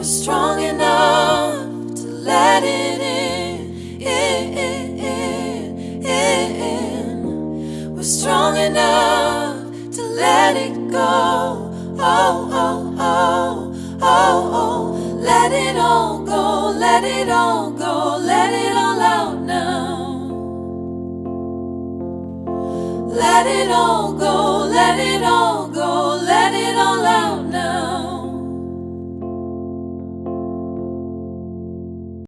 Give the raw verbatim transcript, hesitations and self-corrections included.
We're strong enough to let it in, in, in, in. We're strong enough to let it go. Oh, oh, oh, oh, oh. Let it all go, let it all go, let it all out now. Let it all go, let it all